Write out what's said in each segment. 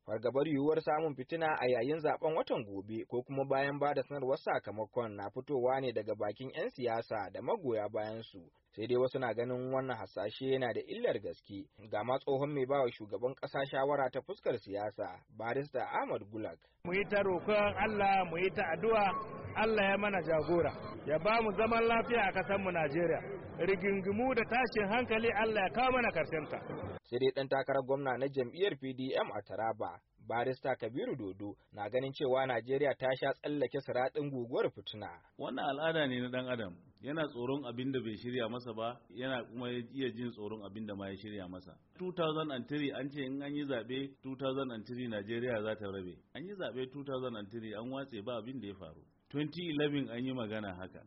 Fargabar yiwuwar samun fitina a yayin zaben watan gobe ko kuma bayan ba da sanarwar sakamakon na fitowa ne daga bakin 'yan siyasa da magoya bayan su. Sai dai wasu na ganin wannan hasashe yana da illar gaske. Ga ma tsohon mai bawa shugaban ƙasa shawara ta fuskar siyasa, Barista Ahmad Gulak. Mu yi ta roƙon Allah, mu yi ta addu'a, Allah ya mana jagora, ya ba mu zaman lafiya a ƙasar mu Najeriya. Rigingimu da tashin hankali Allah ya kawo mana karshenta. Sai dai ɗan takarar gwamna na jam'iyyar PDM a Taraba, Barista Kabiru Dodo, na ganin cewa Najeriya ta sha tsallake siraɗin guguwar fitina. Wannan al'ada ne na ɗan adam, yana tsoron abin da bai shirya masa ba, yana kuma iya jin tsoron abin da ma ya shirya masa. 2003 an ce in an yi zaɓe 2003 Najeriya za ta rabe. An yi zaɓe 2003 an watse ba abin da ya faru. 2011 an yi magana haka.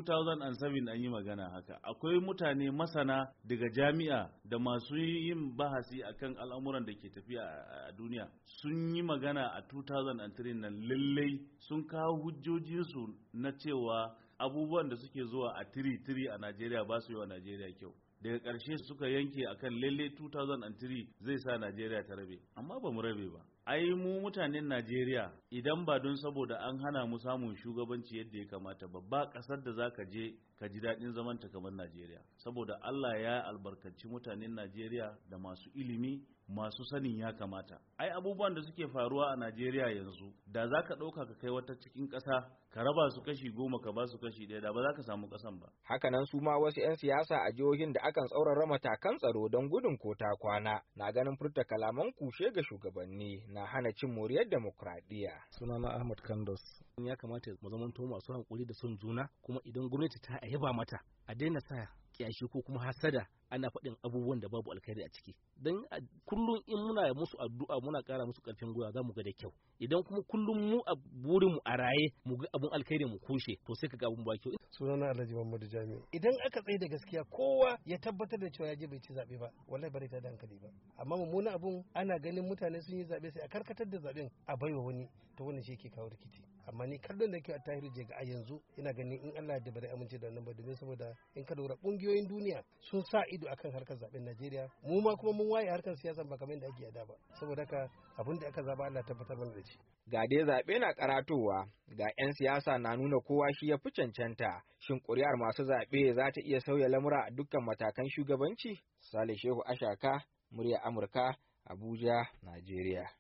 2007 an yi magana haka. Akwai mutane masana daga jami'a da masu yin bahasi akan al'amuran da ke tafiya a duniya sun yi magana a 2003 nan lallai sun kawo hujjojinsu na cewa abubuwan da suke zuwa a tiri-tiri a Najeriya ba su yi wa Najeriya kyau. Daga ƙarshe suka yanke akan lalle 2003 zai sa Najeriya ta rabe, amma ba mu rabe ba. Ai mu mutanen Najeriya idan ba don saboda an hana mu samun shugabanci yadda ya kamata ba ƙasar da zaka je ka ji daɗin zamanta kamar Najeriya. Saboda Allah ya albarkaci mutanen Najeriya da masu ilimi, masu sanin ya kamata. Ai abubuwan da suke faruwa a Najeriya yanzu da za ka ɗauka ka kai wata cikin ƙasa ka raba su kashi 10 ka ba su kashi 1 da ba za ka samu ƙasan ba. Hakanan su ma wasu 'yan siyasa a jihohin da akan tsaurara matakan tsaro don gudun ko ta kwana na ganin furta kalaman kushe ga shugabanni na hana cin moriyar demokradiyya. Sunana Ahmad Kandos. Ya kamata mu zamanto masu hankuri da son juna, kuma idan gwamnati ta yaba mata a daina sa kiyashi ko kuma hasada ana faɗin abubuwan da babu alkhairi a ciki. Don kullum in muna musu addu'a muna ƙara musu ƙarfin gwiwa za mu ga da kyau. Idan kuma kullum mu a burin mu a raye mu ga abun alkhairi mu kushe, to sai ka ga abun ba kyau. Sunana Alhaji Muhammadu Jami'u. Idan aka tsaye da gaskiya kowa ya tabbatar da cewa ya je bai ci zaɓe ba, wallahi bare ta da hankali ba. Amma mummunan abun ana ganin mutane sun yi zaɓe sai a karkatar da zaɓen a baiwa wani, to wannan shi yake kawo rikici. Amma ni kallon da ke a Tahiru Jega a yanzu ina ganin in Allah ya bare amince da wannan ba, domin saboda in ka lura ƙungiyoyin duniya sun sa ido akan harkar zaben Najeriya, mu ma kuma mun waye harkar siyasa ba kamar yadda ake yada ba. Saboda haka abin da aka zaba Allah tabbatar mana da shi. Ga dai zaɓe na karatowa, ga 'yan siyasa na nuna kowa shi ya fi cancanta. Shin ƙuri'ar masu zaɓe za ta iya sauya lamura a dukkan matakan shugabanci? Sale Shehu Ashaka, murya Amurka, Abuja, Najeriya.